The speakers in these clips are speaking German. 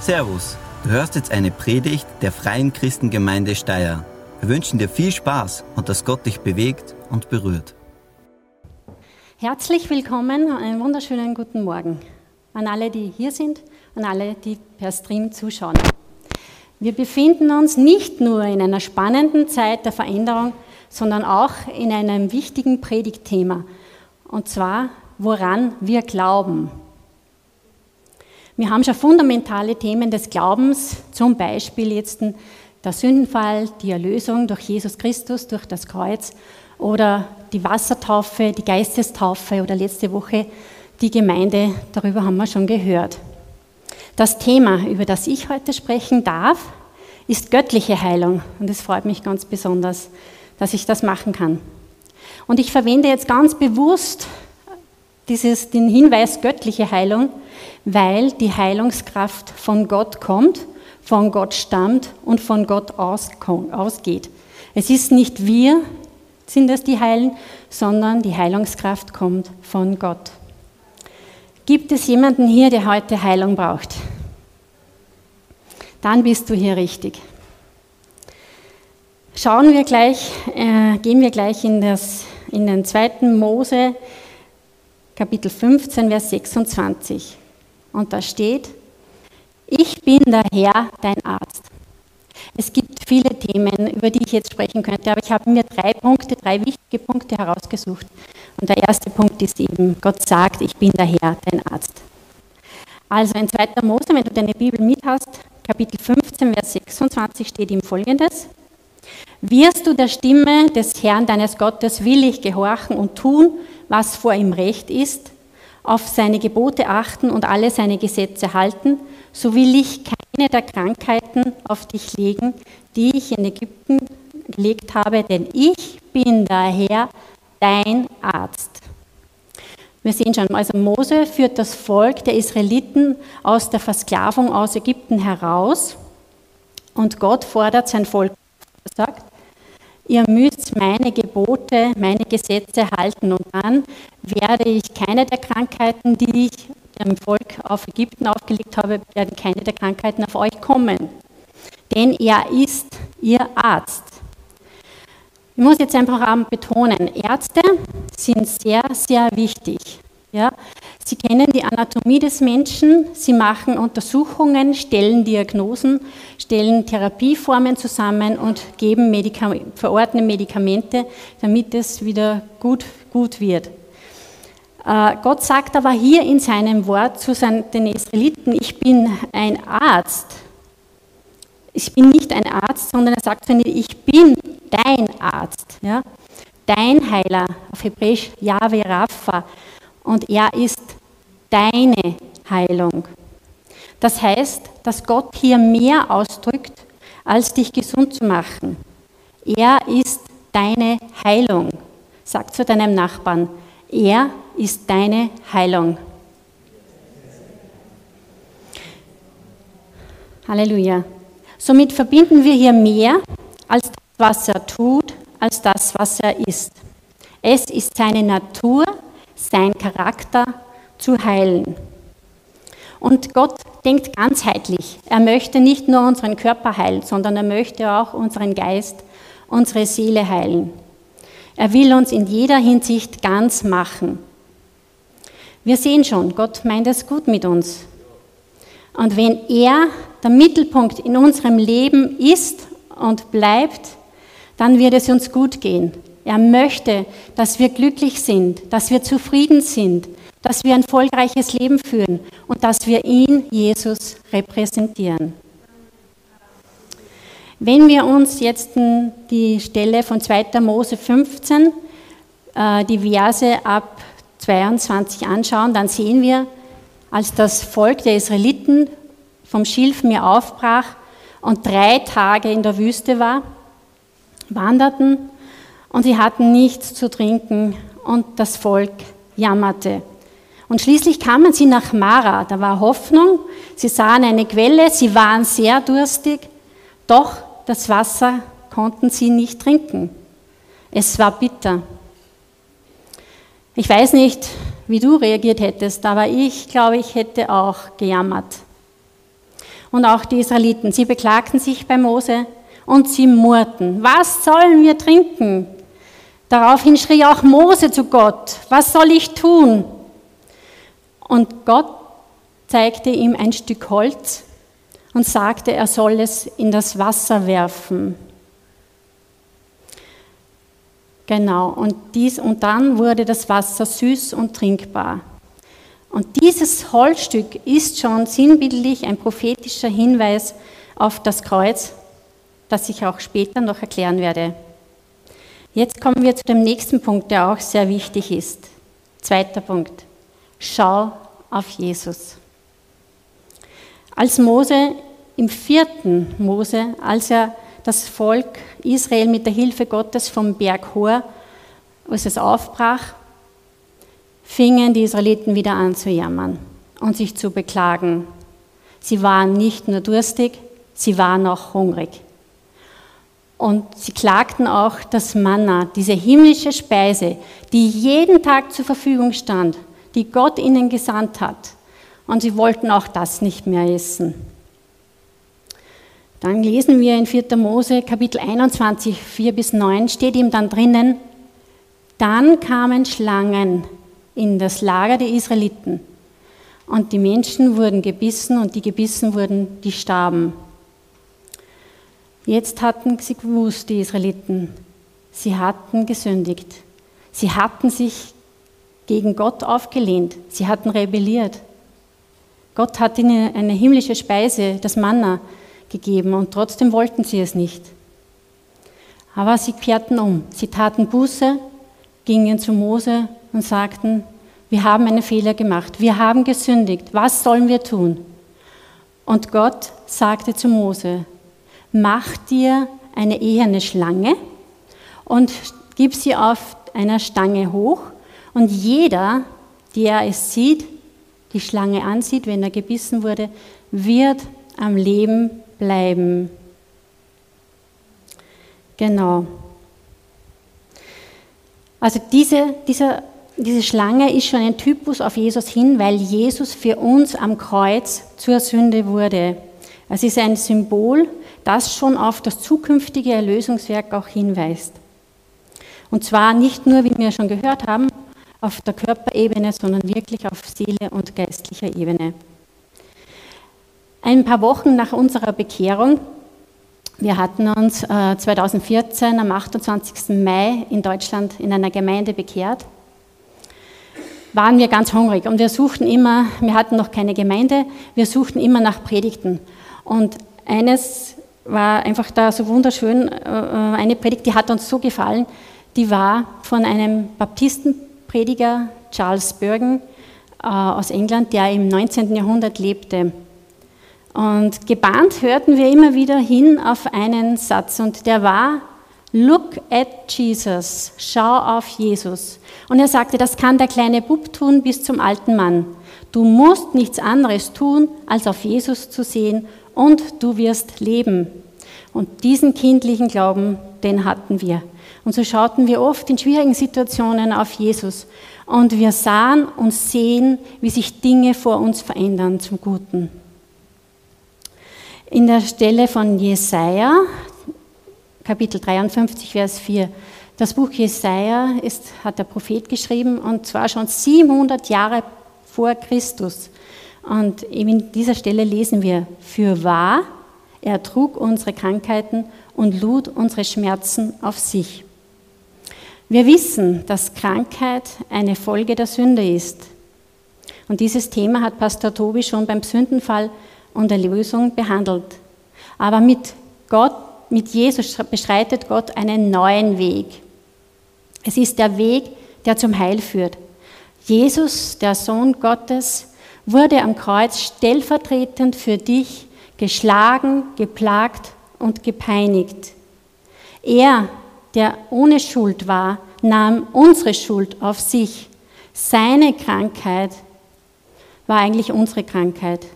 Servus, du hörst jetzt eine Predigt der Freien Christengemeinde Steyr. Wir wünschen dir viel Spaß und dass Gott dich bewegt und berührt. Herzlich willkommen, einen wunderschönen guten Morgen an alle, die hier sind und alle, die per Stream zuschauen. Wir befinden uns nicht nur in einer spannenden Zeit der Veränderung, sondern auch in einem wichtigen Predigtthema, und zwar, woran wir glauben. Wir haben schon fundamentale Themen des Glaubens, zum Beispiel jetzt der Sündenfall, die Erlösung durch Jesus Christus, durch das Kreuz oder die Wassertaufe, die Geistestaufe oder letzte Woche die Gemeinde, darüber haben wir schon gehört. Das Thema, über das ich heute sprechen darf, ist göttliche Heilung und es freut mich ganz besonders, dass ich das machen kann. Und ich verwende jetzt ganz bewusst den Hinweis göttliche Heilung, weil die Heilungskraft von Gott kommt, von Gott stammt und von Gott ausgeht. Es ist nicht wir, sind es die heilen, sondern die Heilungskraft kommt von Gott. Gibt es jemanden hier, der heute Heilung braucht? Dann bist du hier richtig. Gehen wir gleich in den 2. Mose, Kapitel 15, Vers 26. Und da steht: Ich bin der Herr, dein Arzt. Es gibt viele Themen, über die ich jetzt sprechen könnte, aber ich habe mir drei wichtige Punkte herausgesucht. Und der erste Punkt ist eben, Gott sagt, ich bin der Herr, dein Arzt. Also in 2. Mose, wenn du deine Bibel mit hast, Kapitel 15, Vers 26 steht ihm Folgendes: Wirst du der Stimme des Herrn, deines Gottes, willig gehorchen und tun, was vor ihm recht ist, auf seine Gebote achten und alle seine Gesetze halten, so will ich keine der Krankheiten auf dich legen, die ich in Ägypten gelegt habe, denn ich bin der Herr, dein Arzt. Wir sehen schon, also Mose führt das Volk der Israeliten aus der Versklavung aus Ägypten heraus und Gott fordert sein Volk, er sagt: Ihr müsst meine Gebote, meine Gesetze halten und dann werde ich keine der Krankheiten, die ich dem Volk auf Ägypten aufgelegt habe, werden keine der Krankheiten auf euch kommen. Denn er ist ihr Arzt. Ich muss jetzt einfach betonen, Ärzte sind sehr, sehr wichtig. Ja? Sie kennen die Anatomie des Menschen, sie machen Untersuchungen, stellen Diagnosen, stellen Therapieformen zusammen und verordnen Medikamente, damit es wieder gut wird. Gott sagt aber hier in seinem Wort zu den Israeliten: Ich bin ein Arzt. Ich bin nicht ein Arzt, sondern er sagt zu ihnen: Ich bin dein Arzt. Ja? Dein Heiler, auf Hebräisch Yahweh Rapha. Und er ist deine Heilung. Das heißt, dass Gott hier mehr ausdrückt, als dich gesund zu machen. Er ist deine Heilung. Sag zu deinem Nachbarn: Er ist deine Heilung. Halleluja. Somit verbinden wir hier mehr als das, was er tut, als das, was er ist. Es ist seine Natur, sein Charakter zu heilen. Und Gott denkt ganzheitlich. Er möchte nicht nur unseren Körper heilen, sondern er möchte auch unseren Geist, unsere Seele heilen. Er will uns in jeder Hinsicht ganz machen. Wir sehen schon, Gott meint es gut mit uns. Und wenn er der Mittelpunkt in unserem Leben ist und bleibt, dann wird es uns gut gehen. Er möchte, dass wir glücklich sind, dass wir zufrieden sind, dass wir ein erfolgreiches Leben führen und dass wir ihn, Jesus, repräsentieren. Wenn wir uns jetzt die Stelle von 2. Mose 15, die Verse ab 22 anschauen, dann sehen wir, als das Volk der Israeliten vom Schilfmeer aufbrach und 3 Tage in der Wüste wanderten und sie hatten nichts zu trinken und das Volk jammerte. Und schließlich kamen sie nach Mara, da war Hoffnung, sie sahen eine Quelle, sie waren sehr durstig, doch das Wasser konnten sie nicht trinken. Es war bitter. Ich weiß nicht, wie du reagiert hättest, aber ich glaube, ich hätte auch gejammert. und auch die Israeliten. Sie beklagten sich bei Mose und sie murrten. Was sollen wir trinken? Daraufhin schrie auch Mose zu Gott, was soll ich tun? Und Gott zeigte ihm ein Stück Holz und sagte, er soll es in das Wasser werfen. Genau, und dann wurde das Wasser süß und trinkbar. Und dieses Holzstück ist schon sinnbildlich ein prophetischer Hinweis auf das Kreuz, das ich auch später noch erklären werde. Jetzt kommen wir zu dem nächsten Punkt, der auch sehr wichtig ist. Zweiter Punkt. Schau auf Jesus. Als Mose im 4. Mose, als er das Volk Israel mit der Hilfe Gottes vom Berg Hor, als es aufbrach, fingen die Israeliten wieder an zu jammern und sich zu beklagen. Sie waren nicht nur durstig, sie waren auch hungrig. Und sie klagten auch das Manna, diese himmlische Speise, die jeden Tag zur Verfügung stand, die Gott ihnen gesandt hat. Und sie wollten auch das nicht mehr essen. Dann lesen wir in 4. Mose, Kapitel 21, 4-9, steht ihm dann drinnen, dann kamen Schlangen in das Lager der Israeliten und die Menschen wurden gebissen und die gebissen wurden, die starben. Jetzt hatten sie gewusst, die Israeliten, sie hatten gesündigt. Sie hatten sich gegen Gott aufgelehnt. Sie hatten rebelliert. Gott hat ihnen eine himmlische Speise, das Manna, gegeben und trotzdem wollten sie es nicht. Aber sie kehrten um. Sie taten Buße, gingen zu Mose und sagten, wir haben einen Fehler gemacht. Wir haben gesündigt. Was sollen wir tun? Und Gott sagte zu Mose, mach dir eine eherne Schlange und gib sie auf einer Stange hoch und jeder, der es sieht, die Schlange ansieht, wenn er gebissen wurde, wird am Leben bleiben. Genau. Also diese Schlange ist schon ein Typus auf Jesus hin, weil Jesus für uns am Kreuz zur Sünde wurde. Es ist ein Symbol, das schon auf das zukünftige Erlösungswerk auch hinweist. Und zwar nicht nur, wie wir schon gehört haben, auf der Körperebene, sondern wirklich auf Seele- und geistlicher Ebene. Ein paar Wochen nach unserer Bekehrung, wir hatten uns 2014 am 28. Mai in Deutschland in einer Gemeinde bekehrt, waren wir ganz hungrig und wir hatten noch keine Gemeinde, wir suchten immer nach Predigten. Und eines war einfach da so wunderschön, eine Predigt, die hat uns so gefallen, die war von einem Baptistenprediger, Charles Spurgeon, aus England, der im 19. Jahrhundert lebte. Und gebannt hörten wir immer wieder hin auf einen Satz und der war, look at Jesus, schau auf Jesus. Und er sagte, das kann der kleine Bub tun bis zum alten Mann. Du musst nichts anderes tun, als auf Jesus zu sehen und du wirst leben. Und diesen kindlichen Glauben, den hatten wir. Und so schauten wir oft in schwierigen Situationen auf Jesus und wir sahen und sehen, wie sich Dinge vor uns verändern zum Guten. In der Stelle von Jesaja, Kapitel 53, Vers 4. Das Buch Jesaja hat der Prophet geschrieben und zwar schon 700 Jahre vor Christus. Und eben in dieser Stelle lesen wir, fürwahr, er trug unsere Krankheiten und lud unsere Schmerzen auf sich. Wir wissen, dass Krankheit eine Folge der Sünde ist. Und dieses Thema hat Pastor Tobi schon beim Sündenfall und der Erlösung behandelt. Aber mit Jesus beschreitet Gott einen neuen Weg. Es ist der Weg, der zum Heil führt. Jesus, der Sohn Gottes, wurde am Kreuz stellvertretend für dich geschlagen, geplagt und gepeinigt. Er, der ohne Schuld war, nahm unsere Schuld auf sich. Seine Krankheit war eigentlich unsere Krankheit.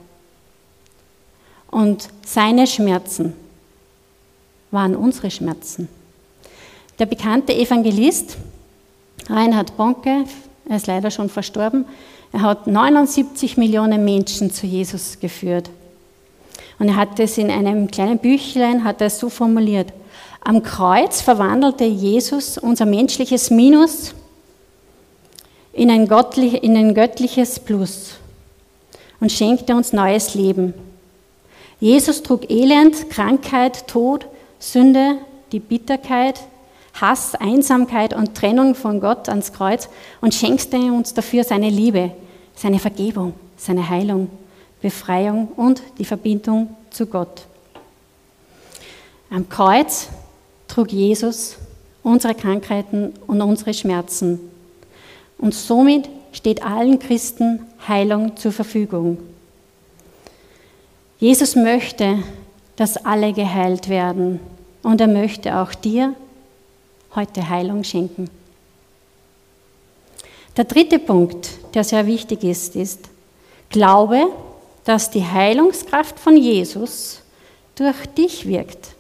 Und seine Schmerzen waren unsere Schmerzen. Der bekannte Evangelist Reinhard Bonke, er ist leider schon verstorben, er hat 79 Millionen Menschen zu Jesus geführt. Und er hat es in einem kleinen Büchlein, hat er es so formuliert: Am Kreuz verwandelte Jesus unser menschliches Minus in ein göttliches Plus und schenkte uns neues Leben. Jesus trug Elend, Krankheit, Tod, Sünde, die Bitterkeit, Hass, Einsamkeit und Trennung von Gott ans Kreuz und schenkte uns dafür seine Liebe, seine Vergebung, seine Heilung, Befreiung und die Verbindung zu Gott. Am Kreuz trug Jesus unsere Krankheiten und unsere Schmerzen. Und somit steht allen Christen Heilung zur Verfügung. Jesus möchte, dass alle geheilt werden. Und er möchte auch dir heute Heilung schenken. Der dritte Punkt, der sehr wichtig ist, glaube, dass die Heilungskraft von Jesus durch dich wirkt.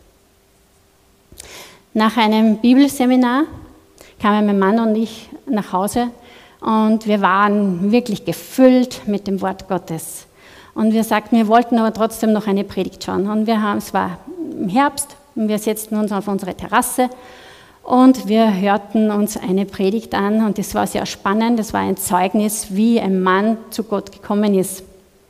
Nach einem Bibelseminar kamen mein Mann und ich nach Hause und wir waren wirklich gefüllt mit dem Wort Gottes. Und wir sagten, wir wollten aber trotzdem noch eine Predigt schauen. Und es war im Herbst, und wir setzten uns auf unsere Terrasse und wir hörten uns eine Predigt an und das war sehr spannend. Das war ein Zeugnis, wie ein Mann zu Gott gekommen ist.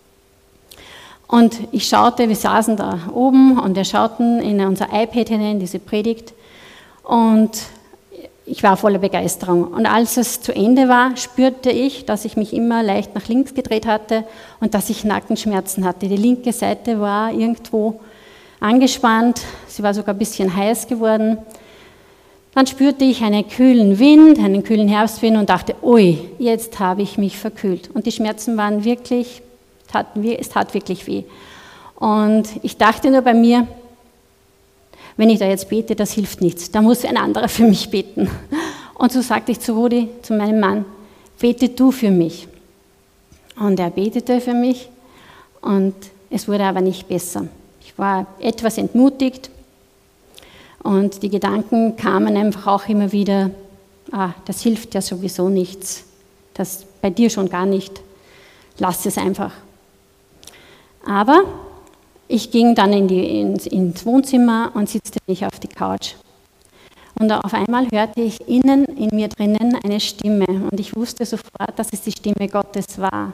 Und ich schaute, wir saßen da oben und wir schauten in unser iPad hinein, diese Predigt. Und ich war voller Begeisterung. Und als es zu Ende war, spürte ich, dass ich mich immer leicht nach links gedreht hatte und dass ich Nackenschmerzen hatte. Die linke Seite war irgendwo angespannt, sie war sogar ein bisschen heiß geworden. Dann spürte ich einen kühlen Wind, einen kühlen Herbstwind und dachte, ui, jetzt habe ich mich verkühlt. Und die Schmerzen waren wirklich, es tat wirklich weh. Und ich dachte nur bei mir, wenn ich da jetzt bete, das hilft nichts. Da muss ein anderer für mich beten. Und so sagte ich zu Rudi, zu meinem Mann, bete du für mich. Und er betete für mich und es wurde aber nicht besser. Ich war etwas entmutigt und die Gedanken kamen einfach auch immer wieder, das hilft ja sowieso nichts. Das bei dir schon gar nicht. Lass es einfach. Aber ich ging dann ins Wohnzimmer und setzte mich auf die Couch. Und auf einmal hörte ich innen in mir drinnen eine Stimme. Und ich wusste sofort, dass es die Stimme Gottes war.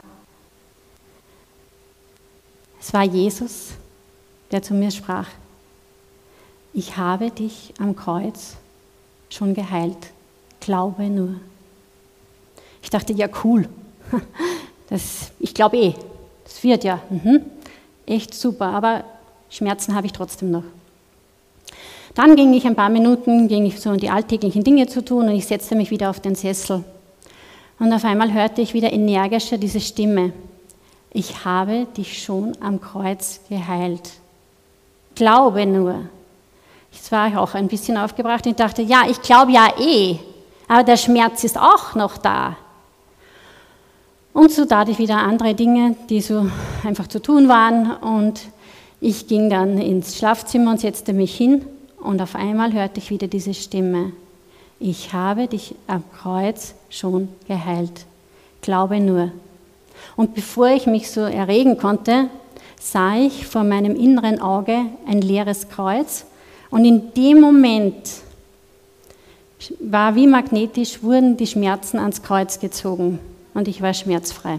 Es war Jesus, der zu mir sprach. Ich habe dich am Kreuz schon geheilt. Glaube nur. Ich dachte, ja cool. Ich glaube das wird ja. Echt super, aber Schmerzen habe ich trotzdem noch. Dann ging ich ein paar Minuten, so die alltäglichen Dinge zu tun und ich setzte mich wieder auf den Sessel. Und auf einmal hörte ich wieder energischer diese Stimme. Ich habe dich schon am Kreuz geheilt. Glaube nur. Jetzt war ich auch ein bisschen aufgebracht und ich dachte, ja, ich glaube ja aber der Schmerz ist auch noch da. Und so tat ich wieder andere Dinge, die so einfach zu tun waren. Und ich ging dann ins Schlafzimmer und setzte mich hin. Und auf einmal hörte ich wieder diese Stimme. Ich habe dich am Kreuz schon geheilt. Glaube nur. Und bevor ich mich so erregen konnte, sah ich vor meinem inneren Auge ein leeres Kreuz. Und in dem Moment war wie magnetisch, wurden die Schmerzen ans Kreuz gezogen. Und ich war schmerzfrei.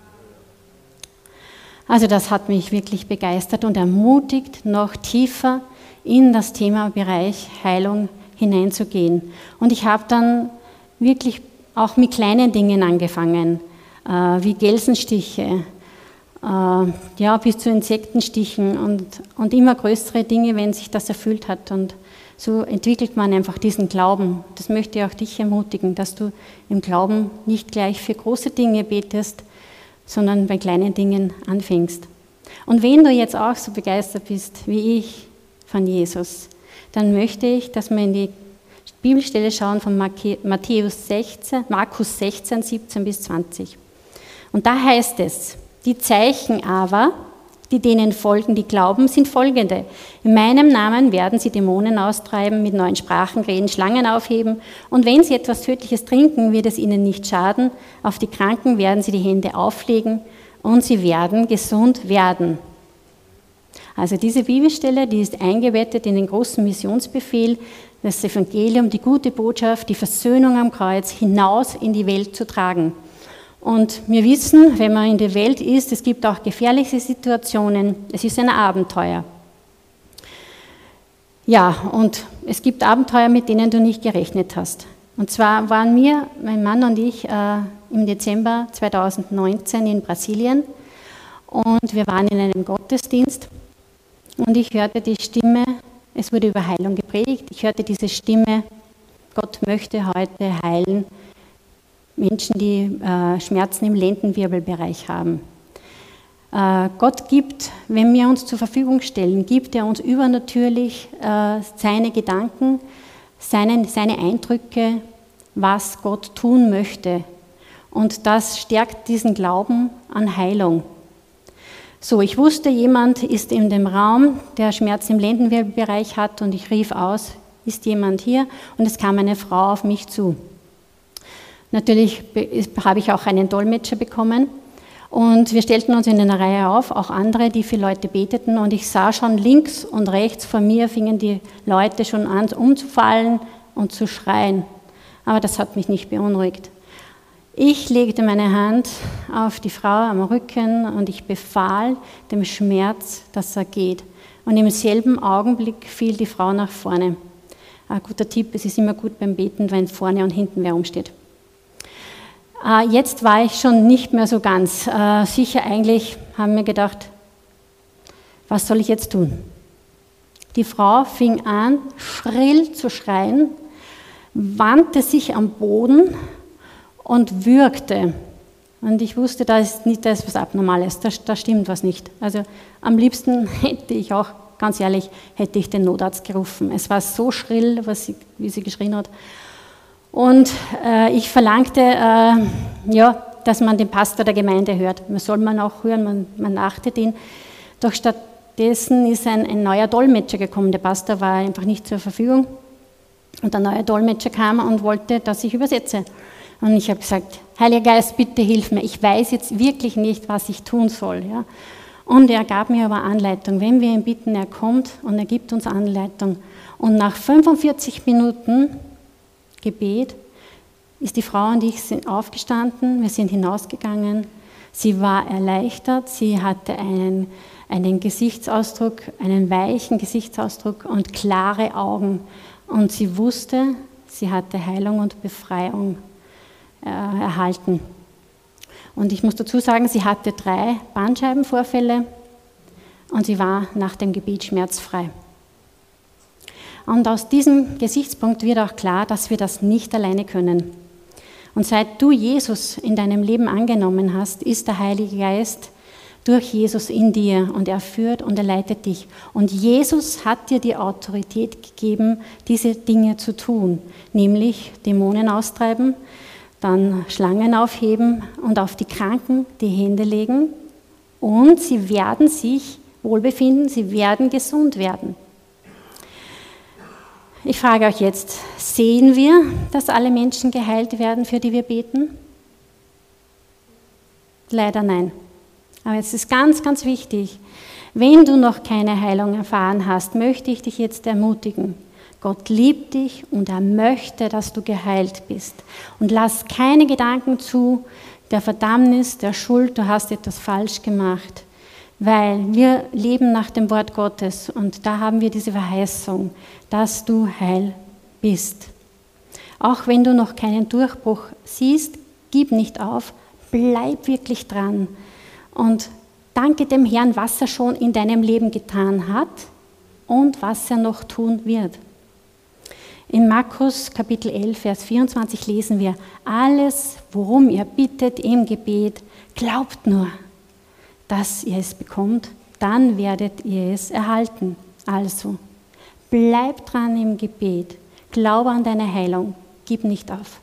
Also das hat mich wirklich begeistert und ermutigt, noch tiefer in das Themabereich Heilung hineinzugehen. Und ich habe dann wirklich auch mit kleinen Dingen angefangen, wie Gelsenstiche, bis zu Insektenstichen und immer größere Dinge, wenn sich das erfüllt hat. Und so entwickelt man einfach diesen Glauben. Das möchte ich auch dich ermutigen, dass du im Glauben nicht gleich für große Dinge betest, sondern bei kleinen Dingen anfängst. Und wenn du jetzt auch so begeistert bist wie ich von Jesus, dann möchte ich, dass wir in die Bibelstelle schauen von Markus 16, 17 bis 20. Und da heißt es, die Zeichen aber, die denen folgen, die glauben, sind folgende. In meinem Namen werden sie Dämonen austreiben, mit neuen Sprachen reden, Schlangen aufheben. Und wenn sie etwas Tödliches trinken, wird es ihnen nicht schaden. Auf die Kranken werden sie die Hände auflegen und sie werden gesund werden. Also diese Bibelstelle, die ist eingebettet in den großen Missionsbefehl, das Evangelium, die gute Botschaft, die Versöhnung am Kreuz hinaus in die Welt zu tragen. Und wir wissen, wenn man in der Welt ist, es gibt auch gefährliche Situationen, es ist ein Abenteuer. Ja, und es gibt Abenteuer, mit denen du nicht gerechnet hast. Und zwar waren wir, mein Mann und ich, im Dezember 2019 in Brasilien und wir waren in einem Gottesdienst und ich hörte die Stimme, es wurde über Heilung gepredigt, ich hörte diese Stimme, Gott möchte heute heilen Menschen, die Schmerzen im Lendenwirbelbereich haben. Gott gibt, wenn wir uns zur Verfügung stellen, gibt er uns übernatürlich seine Gedanken, seine Eindrücke, was Gott tun möchte. Und das stärkt diesen Glauben an Heilung. So, ich wusste, jemand ist in dem Raum, der Schmerz im Lendenwirbelbereich hat und ich rief aus, ist jemand hier? Und es kam eine Frau auf mich zu. Natürlich habe ich auch einen Dolmetscher bekommen und wir stellten uns in einer Reihe auf, auch andere, die für Leute beteten und ich sah schon links und rechts vor mir fingen die Leute schon an umzufallen und zu schreien. Aber das hat mich nicht beunruhigt. Ich legte meine Hand auf die Frau am Rücken und ich befahl dem Schmerz, dass er geht. Und im selben Augenblick fiel die Frau nach vorne. Ein guter Tipp, es ist immer gut beim Beten, wenn vorne und hinten wer rumsteht. Jetzt war ich schon nicht mehr so ganz sicher. Eigentlich haben wir gedacht, was soll ich jetzt tun? Die Frau fing an, schrill zu schreien, wandte sich am Boden und würgte. Und ich wusste, da ist was Abnormales, da stimmt was nicht. Also am liebsten hätte ich auch, ganz ehrlich, hätte ich den Notarzt gerufen. Es war so schrill, wie sie geschrien hat. Und ich verlangte, dass man den Pastor der Gemeinde hört. Man soll man auch hören, man achtet ihn. Doch stattdessen ist ein neuer Dolmetscher gekommen. Der Pastor war einfach nicht zur Verfügung. Und der neue Dolmetscher kam und wollte, dass ich übersetze. Und ich habe gesagt, Heiliger Geist, bitte hilf mir. Ich weiß jetzt wirklich nicht, was ich tun soll. Ja? Und er gab mir aber Anleitung. Wenn wir ihn bitten, er kommt und er gibt uns Anleitung. Und nach 45 Minuten Gebet ist die Frau und ich sind aufgestanden, wir sind hinausgegangen. Sie war erleichtert, sie hatte einen Gesichtsausdruck, einen weichen Gesichtsausdruck und klare Augen. Und sie wusste, sie hatte Heilung und Befreiung erhalten. Und ich muss dazu sagen, sie hatte 3 Bandscheibenvorfälle und sie war nach dem Gebet schmerzfrei. Und aus diesem Gesichtspunkt wird auch klar, dass wir das nicht alleine können. Und seit du Jesus in deinem Leben angenommen hast, ist der Heilige Geist durch Jesus in dir und er führt und er leitet dich. Und Jesus hat dir die Autorität gegeben, diese Dinge zu tun, nämlich Dämonen austreiben, dann Schlangen aufheben und auf die Kranken die Hände legen und sie werden sich wohlbefinden, sie werden gesund werden. Ich frage euch jetzt, sehen wir, dass alle Menschen geheilt werden, für die wir beten? Leider nein. Aber es ist ganz, ganz wichtig, wenn du noch keine Heilung erfahren hast, möchte ich dich jetzt ermutigen. Gott liebt dich und er möchte, dass du geheilt bist. Und lass keine Gedanken zu der Verdammnis, der Schuld, du hast etwas falsch gemacht. Weil wir leben nach dem Wort Gottes und da haben wir diese Verheißung, dass du heil bist. Auch wenn du noch keinen Durchbruch siehst, gib nicht auf, bleib wirklich dran und danke dem Herrn, was er schon in deinem Leben getan hat und was er noch tun wird. In Markus Kapitel 11, Vers 24 lesen wir, alles, worum ihr bittet im Gebet, glaubt nur, dass ihr es bekommt, dann werdet ihr es erhalten. Also, bleib dran im Gebet, glaube an deine Heilung, gib nicht auf.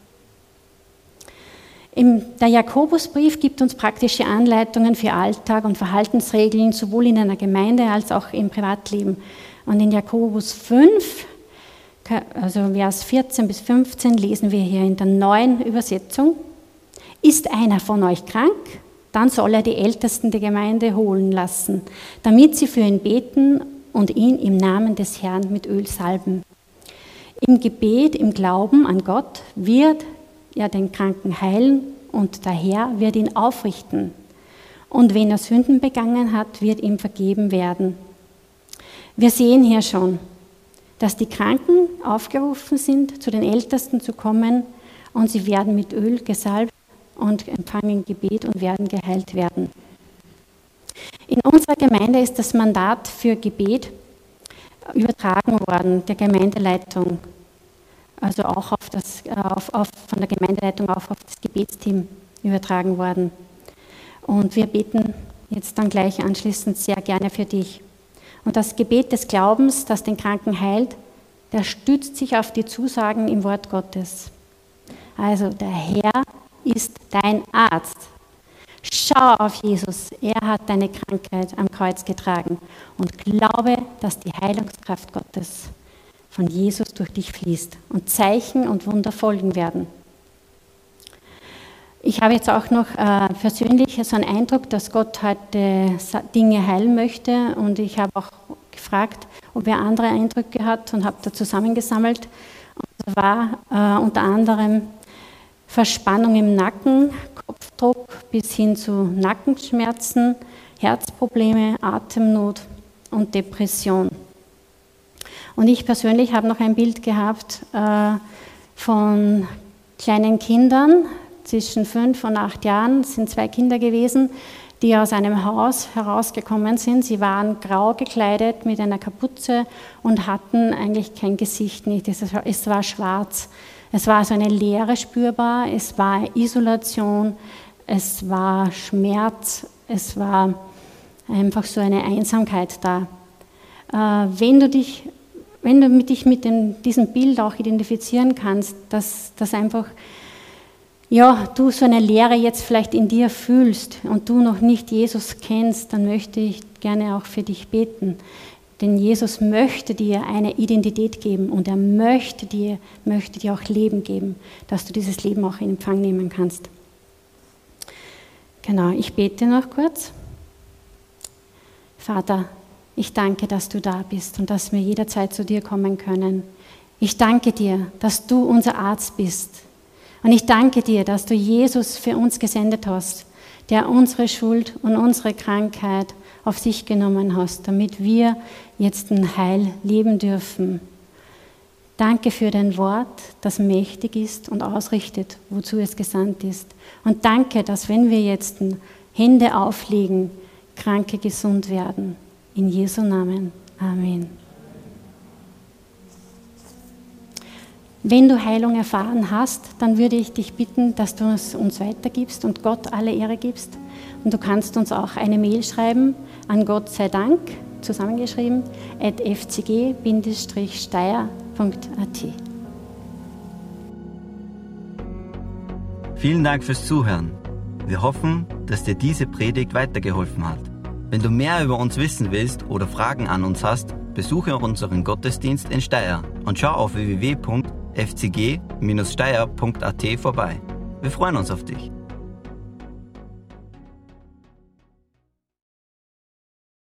Der Jakobusbrief gibt uns praktische Anleitungen für Alltag und Verhaltensregeln, sowohl in einer Gemeinde als auch im Privatleben. Und in Jakobus 5, also Vers 14 bis 15, lesen wir hier in der neuen Übersetzung, ist einer von euch krank? Dann soll er die Ältesten der Gemeinde holen lassen, damit sie für ihn beten und ihn im Namen des Herrn mit Öl salben. Im Gebet, im Glauben an Gott wird er den Kranken heilen und der Herr wird ihn aufrichten. Und wenn er Sünden begangen hat, wird ihm vergeben werden. Wir sehen hier schon, dass die Kranken aufgerufen sind, zu den Ältesten zu kommen und sie werden mit Öl gesalbt und empfangen Gebet und werden geheilt werden. In unserer Gemeinde ist das Mandat für Gebet übertragen worden, der Gemeindeleitung, also auch von der Gemeindeleitung auch auf das Gebetsteam übertragen worden. Und wir beten jetzt dann gleich anschließend sehr gerne für dich. Und das Gebet des Glaubens, das den Kranken heilt, der stützt sich auf die Zusagen im Wort Gottes. Also der Herr ist dein Arzt. Schau auf Jesus, er hat deine Krankheit am Kreuz getragen und glaube, dass die Heilungskraft Gottes von Jesus durch dich fließt und Zeichen und Wunder folgen werden. Ich habe jetzt auch noch persönlich so einen Eindruck, dass Gott heute Dinge heilen möchte und ich habe auch gefragt, ob er andere Eindrücke hat und habe da zusammengesammelt. Und das war unter anderem Verspannung im Nacken, Kopfdruck bis hin zu Nackenschmerzen, Herzprobleme, Atemnot und Depression. Und ich persönlich habe noch ein Bild gehabt von kleinen Kindern, zwischen 5 und 8 Jahren, es sind 2 Kinder gewesen, die aus einem Haus herausgekommen sind. Sie waren grau gekleidet mit einer Kapuze und hatten eigentlich kein Gesicht nicht. Es war schwarz. Es war so eine Leere spürbar, es war Isolation, es war Schmerz, es war einfach so eine Einsamkeit da. Wenn du dich mit diesem Bild auch identifizieren kannst, dass einfach du so eine Leere jetzt vielleicht in dir fühlst und du noch nicht Jesus kennst, dann möchte ich gerne auch für dich beten. Denn Jesus möchte dir eine Identität geben und er möchte dir auch Leben geben, dass du dieses Leben auch in Empfang nehmen kannst. Genau, ich bete noch kurz. Vater, ich danke, dass du da bist und dass wir jederzeit zu dir kommen können. Ich danke dir, dass du unser Arzt bist. Und ich danke dir, dass du Jesus für uns gesendet hast, der unsere Schuld und unsere Krankheit auf sich genommen hast, damit wir jetzt ein Heil leben dürfen. Danke für dein Wort, das mächtig ist und ausrichtet, wozu es gesandt ist. Und danke, dass wenn wir jetzt Hände auflegen, Kranke gesund werden. In Jesu Namen. Amen. Wenn du Heilung erfahren hast, dann würde ich dich bitten, dass du es uns weitergibst und Gott alle Ehre gibst. Und du kannst uns auch eine Mail schreiben an Gott sei Dank, zusammengeschrieben, @fcg-steyr.at. Vielen Dank fürs Zuhören. Wir hoffen, dass dir diese Predigt weitergeholfen hat. Wenn du mehr über uns wissen willst oder Fragen an uns hast, besuche unseren Gottesdienst in Steyr und schau auf www.fcg-steyr.at vorbei. Wir freuen uns auf dich.